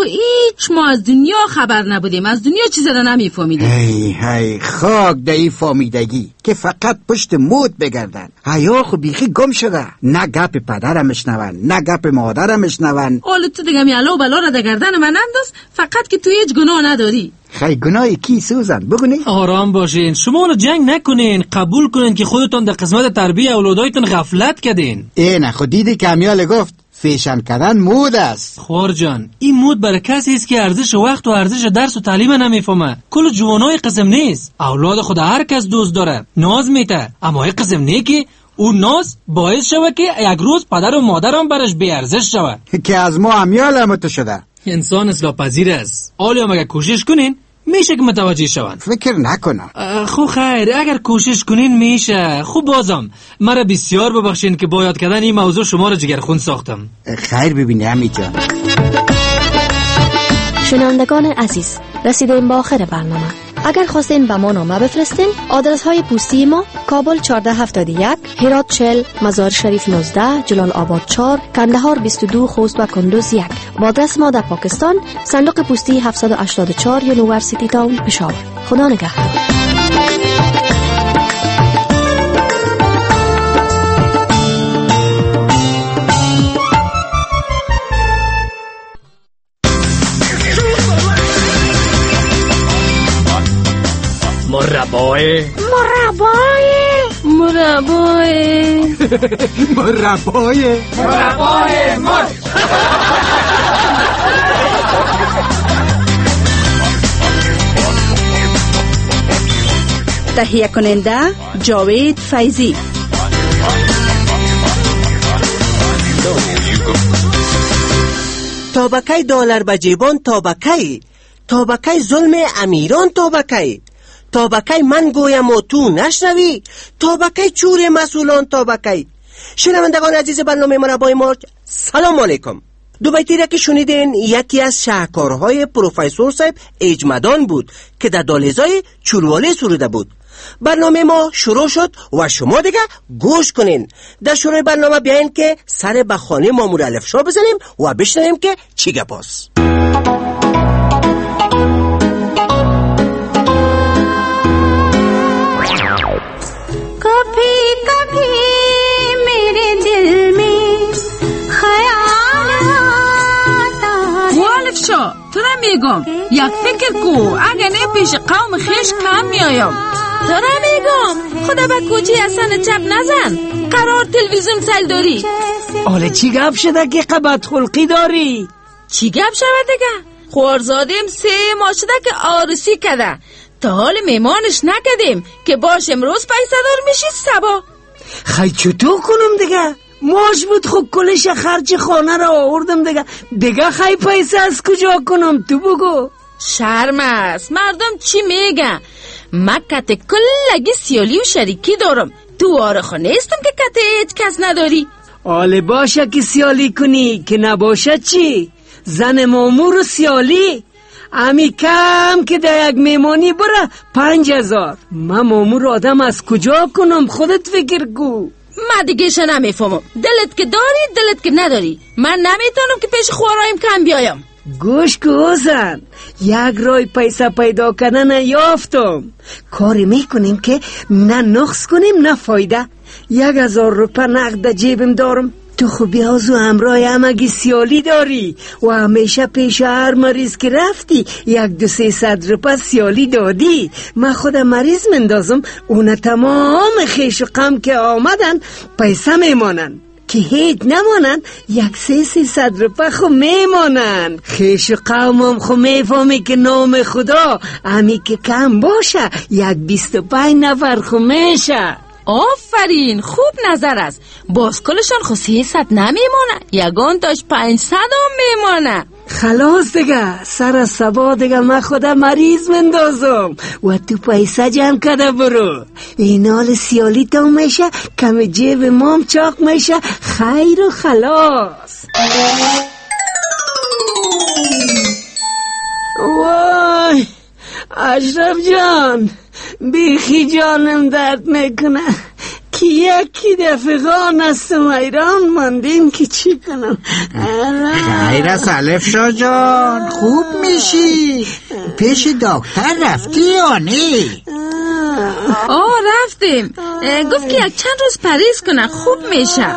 خب هیچ ما از دنیا خبر نبودیم، از دنیا چیزی را نمیفهمیدیم. هی خاک دایی فهمیدگی که فقط پشت مود بگردن. حیا خب بیخی گم شده، نه گپ پدرم میشنون نه گپ مادرم میشنون. حالا تو دیگه میالا و بلا را در گردن من انداز، فقط که تو هیچ گناه نداری. خیلی گناهی کی سوزن بگونی؟ آرام باشین، شما رو جنگ نکنین، قبول کنین که خودتون در قسمت تربیه اولادایتون غفلت کردین. نه خود دیدی که امیال گفت فیشن کردن مود است. خور جان، این مود برای کسی است که ارزش وقت و ارزش درس و تعلیم نمیفهمه. کل جوانای قسم نیست. اولاد خود هر کس دوست داره، ناز میته، اما این قسم نه که اون ناز باعث شوه که یک روز پدر و مادرم برش بی ارزش شوه. که از ما امیال مت شده. انسان اصلاح پذیر است. حالا اگه کوشش کنین میشه که متوجه شون. فکر نکنم. خب خیر، اگر کوشش کنین میشه. خب بازم مرا بسیار ببخشین که با یاد کردن این موضوع شما را جگرخون ساختم. خیر ببینی امی جان. شنوندگان عزیز، رسیدیم به آخر برنامه. اگر خواستین به ما نامه بفرستین، آدرس های پستی ما: کابل 1471، هرات 40، مزار شریف 19، جلال آباد 4، کندهار 22، خوست و کندوز 1. و آدرس ما در پاکستان: صندوق پستی 784، یونیورسیتی تاون، پشاور. خدا نگهدار. مربای تهیه کننده جاوید فیضی. تابکای دلار به جیبان، تابکای ظلم امیران، تابکای من گویم و تو نشنوی، تابکای چور مسئولان، تابکای. شنوندگان عزیز برنامه مربای ما، سلام علیکم. دو بیتی را که شنیدین یکی از شاهکارهای پروفسور صاحب اجمدان بود که در دالیزای چوروالی سروده بود. برنامه ما شروع شد و شما دیگه گوش کنین. در شروع برنامه بیاین که سر به خانه مامور الفشا بزنیم و بشنویم که چی گپاست. कभी कभी मेरे दिल में ख्याल आता है. والفشا تو را میگم یک فکر کو، اگه نه پیش قوم خیش کم میایم. تو را میگم خدا به کوچی اصلا چپ نزن، قرار تلویزیون سل داری. حالا چی گپ شده که قبط خلقی داری؟ چی گپ شده دیگه؟ خوارزادیم 3 ماه شده که عروسی کرده، تا حال میمانش نکدیم که باش امروز پیسه دار میشی سبا. خی چطور کنم دیگه؟ ماش بود خب کلش خرج خانه را آوردم دیگه خی پیسه از کجا کنم؟ تو بگو. شرم است، مردم چی میگن؟ من کت کلگی سیالی و شریکی دارم، تو آرخو نیستم که کت هیچ کس نداری. آله باشه که سیالی کنی، که نباشه چی؟ زن مامور و سیالی امی کم که در یک میمانی بره 5000. من مامور آدم از کجا کنم؟ خودت فکر کو. من دیگه شو نمیفهمم، دلت که داری دلت که نداری. من نمیتونم که پیش خورایم کم بیایم. گوش که زن، یک رای پیسه پیدا کردن یافتم. کاری میکنیم که نه نقص کنیم نه فایده. 1000 روپه نقد جیبم دارم. تو خوبی هازو همراه همگی سیالی داری و همیشه پیش هر مریض که رفتی 200-300 روپه سیالی دادی. من خودم مریض مندازم، اون تمام خیش و غم که آمدن پیسه میمانن، که هیچ نمانن 100-300 روپه خو میمانن. خیش و قومم خو میفهمی که نام خدا همی که کم باشه 25 نفر خو میشه. آفرین، خوب نظر است. باز کلشان خو 300 نمیمانه، یگان تاش 500 هم میمانه. خلاص دیگه، سر سبا دیگه من خودم مریض مندازم و تو پیسه جمع کرده برو. این حال سیالی تا میشه، کم جیب مام چاق میشه، خیر و خلاص. وای اشرف جان، بیخی جانم درد میکنه. یکی دفعه نستم ایران ماندیم که چی کنم. خیر است الف شاه جان، خوب میشی. پیش دکتر رفتی یا نه؟ رفتیم. گفت که یک چند روز پریز کنه خوب میشه.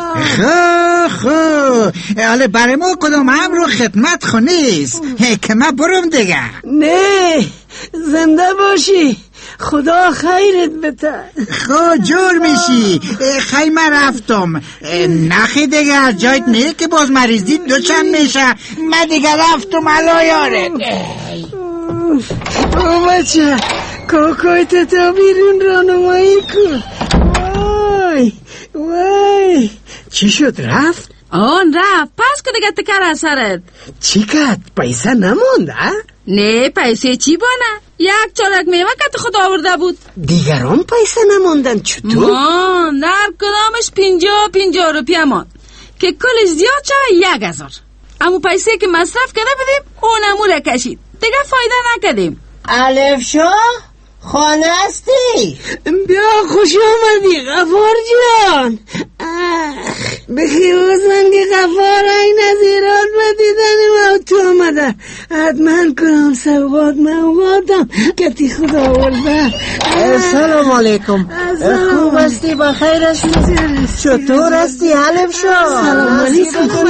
خب حالا برای ما کدام امر خدمت خونیست که من برم دیگه. نه زنده باشی، خدا خیرت بده. خب جور میشی. خیلی من رفتم. نخی دیگه جایت نه که باز مریضی دوچند میشه. من دیگه رفتم علا یاره. بچه کاکایت تا بیرون رانمایی کن. وای چی شد رفت؟ رفت. پس که دیگه تکر اثرت. چی کد؟ پیسه نمونده؟ نه پیسه چی بانه؟ یک چارک میوه که خود آورده بود. دیگران پیسه نموندن چطور؟ در کدامش 50 روپیه ماند که کلش زیاد شوه 1000. اما پیسه که مصرف کرده بدیم اونمو را کشید، دیگه فایده نکردیم. الف شاه خانه هستی؟ بیا خوش آمدی غفار جان. بخیوز من که غفار این از ایران بدیدن و تو آمده. حتما کنم سواد موادم که تی خدا آورده. سلام علیکم. خوب هستی؟ بخیر هستی؟ چطور هستی الف شاه؟ سلام علیکم. خوب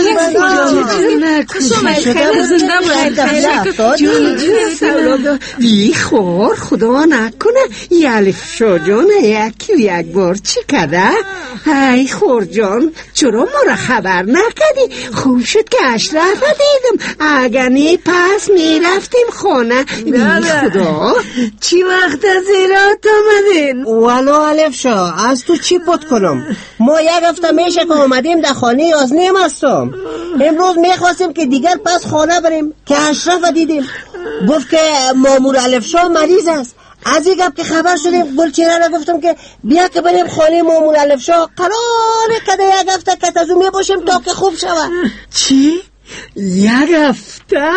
هستی؟ خور خدا نکنه الف شاه جان یکی یک بار چی کده؟ ای خور جان چرا ما را خبر نکدی؟ خوب شد که اشرف دیدم، اگر نی پس میرفتیم خانه. خدا چی وقت از ایران آمدین؟ ولو الف شاه از تو چی پت کنم؟ ما یک هفته میشه که آمدیم در خانه آزنیم هستم. امروز میخواستیم که دیگر پس خانه بریم که اشرف دیدیم، گفت که مامور الف شاه مریض است. از این گپ که خبر شدیم گلچهره را گفتم که بیا که بریم خانه مامور الف شاه، قراره که در یک هفته کتازو میباشیم تا که خوب شود. چی؟ یک هفته؟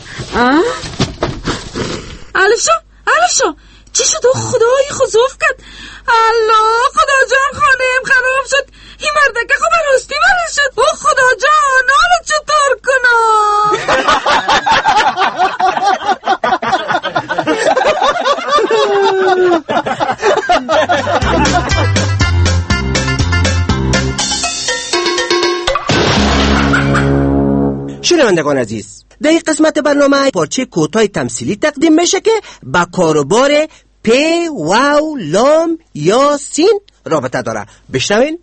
الف شاه چی شد؟ خدای خضوف کرد. الله خدا جان خانه ام خراب شد. این مرده که خوب راستی برش شد. خدا جان حالا چطور کنم؟ شنوندگان عزیز، در این قسمت برنامه پارچه کوتاه تمثیلی تقدیم میشه که با کاروبار پ، واو، لام یا سین رابطه داره. بشنوین.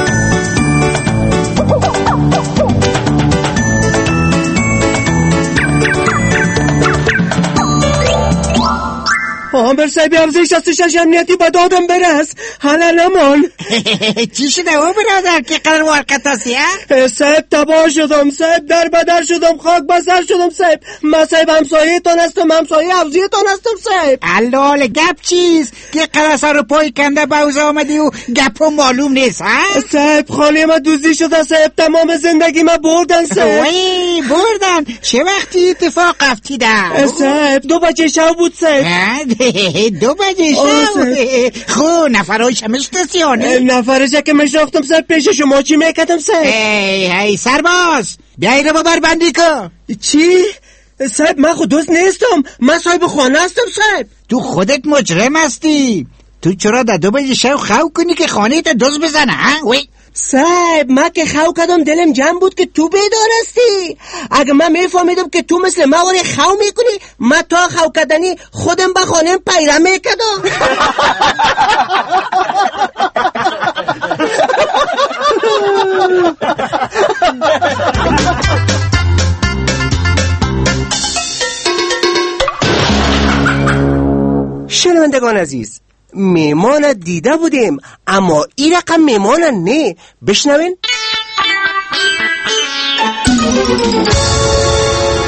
آمر صاحبی افزای 66 امنیتی با دادم برس حالا نمان. چی شده او برادر که قرار وارکت هستی؟ صاحب تباه شدم صاحب، در بدر شدم، خاک بسر شدم صاحب. من صاحب همسایه تان هستم، همسایه افزای تان هستم صاحب. اللال گپ چیست که قرار سر پای کنده باوز آمدی و گپ معلوم نیست ها؟ صاحب خانه ما دوزی شده صاحب، تمام زندگی ما بردن صاحب. وای بردن؟ چه وقتی اتفاق افتیده؟ صاحب 2 بجه شب بود صاحب. 2 بجه شب؟ خب نفرهایش همه شتسیانه؟ نفرش که مشناختم صاحب، پیش شما چی میکردم صاحب؟ هی سرباز بیایی رو ببربندی کن. چی؟ صاحب من خود دوست نیستم، من صاحب خانه هستم صاحب. تو خودت مجرم هستی. تو چرا در 2 بجه شب خو کنی که خانه تا دوز بزنه ها؟ وی صاحب من که خو کردم دلم جمع بود که تو بیدار هستی. اگه من میفهمیدم که تو مثل ما وری خو میکنی، من تا خو کردنی خودم به خانه پیره میکردم. شنوندگان عزیز، میمان دیده بودیم اما این رقم میمان نه. بشنوین.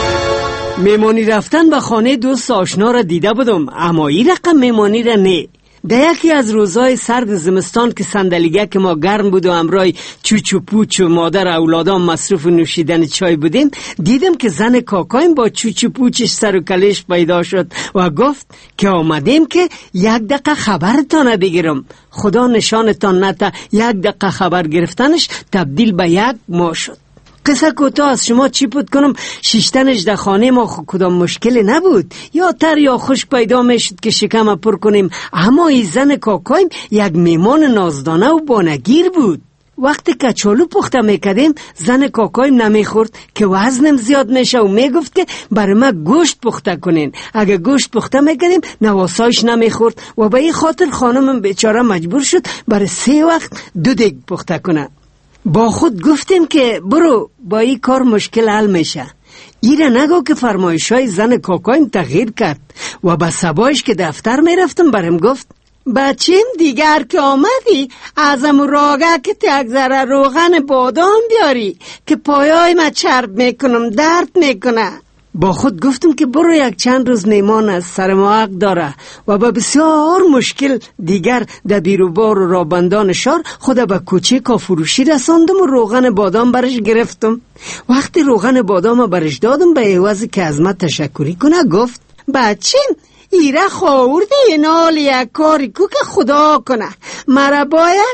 میمانی رفتن به خانه دوست آشنا را دیده بودم اما این رقم میمانی را نه. در یکی از روزهای سرد زمستان که صندلیگه که ما گرم بود و امرای چوچ و پوچ و مادر اولادان مصروف نوشیدن چای بودیم، دیدم که زن کاکایم با چوچ و پوچش سر و کلش پیدا شد و گفت که آمدیم که یک دقیقه خبرتان بگیرم. خدا نشانتان نده، یک دقیقه خبر گرفتنش تبدیل به یک ماه شد. قصه کوتاه از شما چی بود کنم، شیشتنش در خانه ما کدام مشکلی نبود، یا تر یا خوش پیدا میشد که شکم پر کنیم. اما این زن کاکایم یک میمان نازدانه و بانگیر بود. وقتی کچالو پخته میکردیم زن کاکایم نمیخورد که وزنم زیاد میشه و میگفت که برای ما گوشت پخته کنین. اگه گوشت پخته میکردیم نواسایش نمیخورد و به این خاطر خانمم بیچاره مجبور شد برای 3 وقت 2 دیگ پخته کنه. با خود گفتیم که برو با این کار مشکل حل میشه. ایره نگو که فرمایشای زن کاکایم تغییر کرد و به صبایش که دفتر میرفتم برم گفت بچیم دیگر که آمدی ازم راگه که یک ذره روغن بادام بیاری که پایای ما چرب میکنم درد میکنه. با خود گفتم که برو یک چند روز میمان از سر ما حق داره و با بسیار مشکل دیگر در بیروبار و رابندان شهر خود به کوچه کافروشی رساندم و روغن بادام برش گرفتم. وقتی روغن بادام برش دادم به عوض که از من تشکری کنه گفت بچین ایره خورده نال یک کاری کو که خدا کنه، مرا باید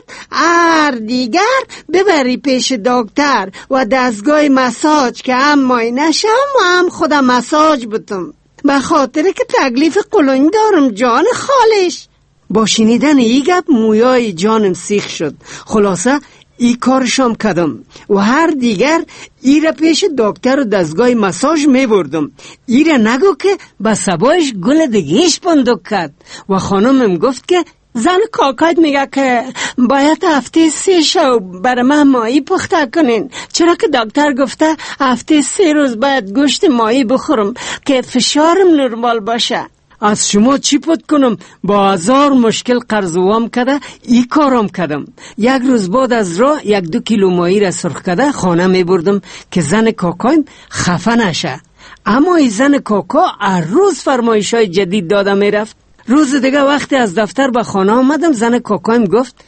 دیگر ببری پیش دکتر و دستگاه مساج که هم مای نشم و هم خودم مساج بتم، به خاطر که تکلیف قلونی دارم جان خالش. با شنیدن ای گپ مویای جانم سیخ شد. خلاصه ای کارشم کردم و هر دیگر ای را پیش دکتر و دستگاه مساج می بردم. ای را نگو که به سبایش گل دگیش بندک کرد و خانمم گفت که زن کاکایت میگه که باید هفته 3 شو برای من ماهی پخته کنین، چرا که دکتر گفته هفته 3 روز باید گوشت ماهی بخورم که فشارم نرمال باشه. از شما چی پد کنم؟ با 1000 مشکل قرض وام کده ای کارم کردم. یک روز بعد از راه 1-2 کیلو ماهی را سرخ کده خانه می بردم که زن کاکایم خفه نشه. اما این زن کاکا هر روز فرمایشای جدید داده می رفت. روز دیگه وقتی از دفتر به خانه آمدم زن کاکایم گفت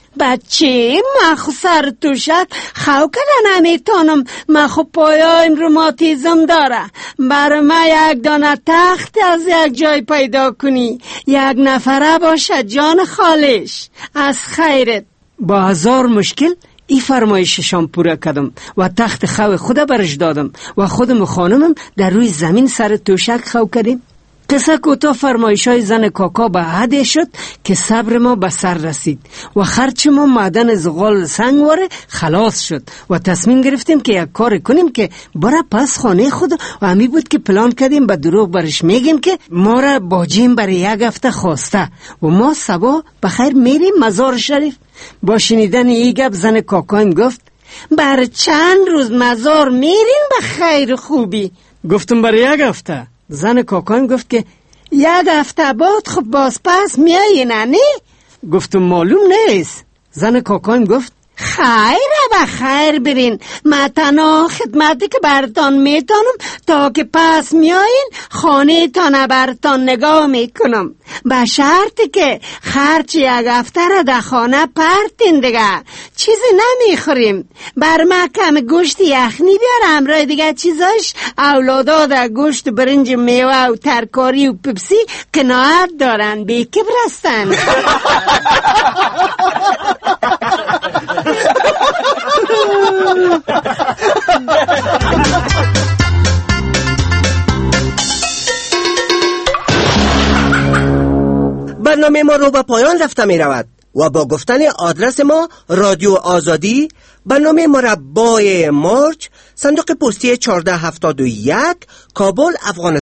بچه من خو سر توشک خو کده نمیتونم، من خو پایایم روماتیزم داره، برای من یک دانه تخت از یک جای پیدا کنی، 1 نفره باشه جان خالش از خیرت. با 1000 مشکل ای فرمایششان پورا کردم و تخت خو خود برش دادم و خودم و خانمم در روی زمین سر توشک خو کردیم. قصه کوتاه فرمایشای زن کاکا به حدی شد که صبر ما به سر رسید و خرچ ما معدن زغال سنگواره خلاص شد و تصمیم گرفتیم که یک کار کنیم که برای پس خانه خود و همی بود که پلان کردیم به دروغ برش میگیم که ما را باجیم برای 1 هفته خواسته و ما صبح بخیر میریم مزار شریف. با شنیدن این گپ زن کاکایم گفت بر چند روز مزار میرین به خیر خوبی؟ گفتم برای 1 هفته. زن کاکایم گفت که 1 هفته بعد خب باز پس میایی نه؟ گفتم معلوم نیست. زن کاکایم گفت خیره به خیر برین، من تنها خدمتی که برتان میتونم تا که پس میایین خانه تانه برتان نگاه میکنم، به شرطی که خرچ 1 هفته را در خانه پرتین دیگه، چیزی نمیخوریم. بر من کم گوشت یخنی بیار، همراه دیگه چیزاش اولادا در گوشت برنج میوه و ترکاری و پپسی قناعت دارن، بیکبر هستن. برنامه ما رو به پایان رفته می رود و با گفتن آدرس ما رادیو آزادی، برنامه مربع مارچ، صندوق پستی 1471، کابل، افغانستان